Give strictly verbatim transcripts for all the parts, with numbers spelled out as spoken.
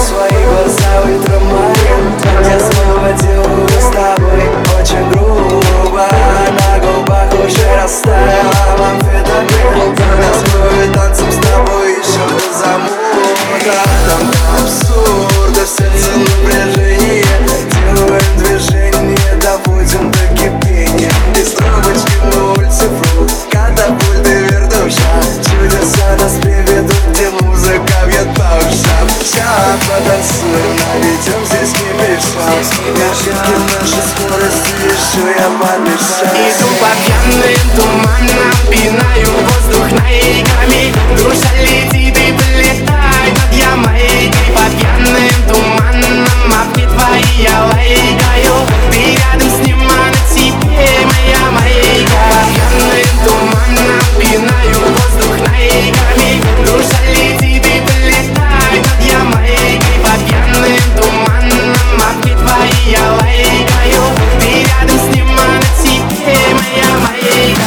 свои глаза ультрамарин. Я снова делаю с тобой очень грубо. На губах уже растаял амфетамин. Танцую танцем с тобой еще до замута. Там абсурда, в сердце напряжение. Делаем движение, доводим до кипения. Из трубочки на улице фрут, катапульты вертушка. Чудеса нас приведут, где музыка бьет по ушам. Сейчас потанцуем, наведем здесь кипиша. Ошибки наши скорости еще я подмешаю. Иду по пьяным туманам, пинаю воздух ногами. Душа летит и прилетай над Ямайкой. По пьяным туманам, апки твои я лайкаю. Ты рядом с ним, а на тебе моя майка. По пьяным туманам, пинаю воздух ногами. Душа летит и прилетай над Ямайкой. По пьяным туманам, апки твои я лайкаю. Ты рядом с ним, а на тебе моя майка.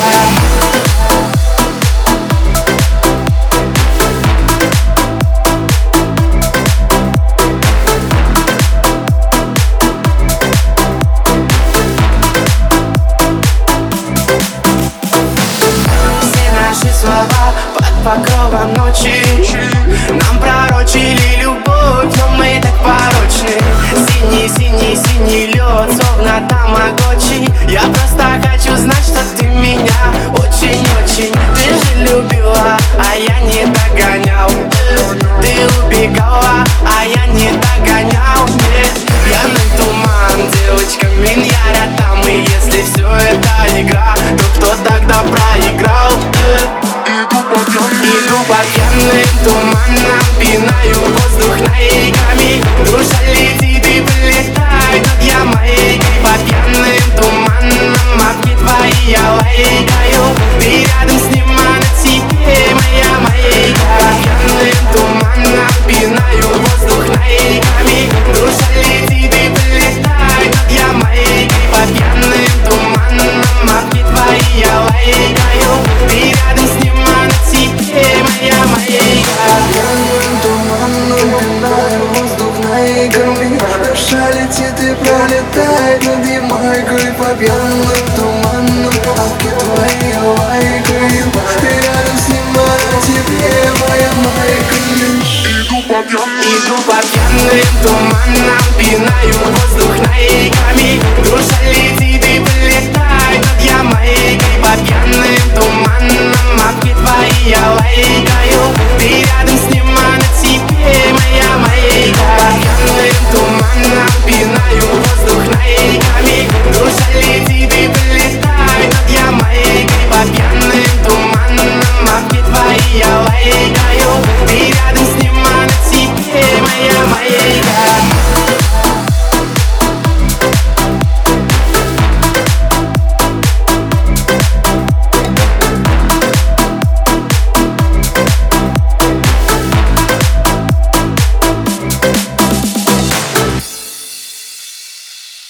Слова под покровом ночи нам пророчили любовь, но мы так порочны. Синий, синий, синий лед, словно тамагочи. Я просто хочу знать, что ты меня очень-очень. Ты же любила, а я не догонял. Ты убегала, а я не догонял. Нет, пьяный туман, девочка, миньяра там. И если все это игра, то кто тогда проиграл? Иду по пьяным туманам, пинаю воздух ногами. Душа летит и прилетай над Ямайкой. По пьяным туманам, апки твои я лайкаю. Ты рядом с ним, а на тебе моя майка. По пьяным туманам, пинаю воздух ногами. Душа летит и прилетай над Ямайкой. По пьяным туманам, апки твои я лайкаю. Ты рядом с ним, а на тебе моя майка. Пьяным туманом пинаю воздух ногами. Душа летит и пролетает над Ямайкой. По пьяным туманам апки твои я лайкаю. Ты рядом с ним, а на тебе моя майка. Иду по пьяным туманам, пинаю воздух ногами. Душа летит и прилетай над Ямайкой. По пьяным туманам, апки твои я лайкаю.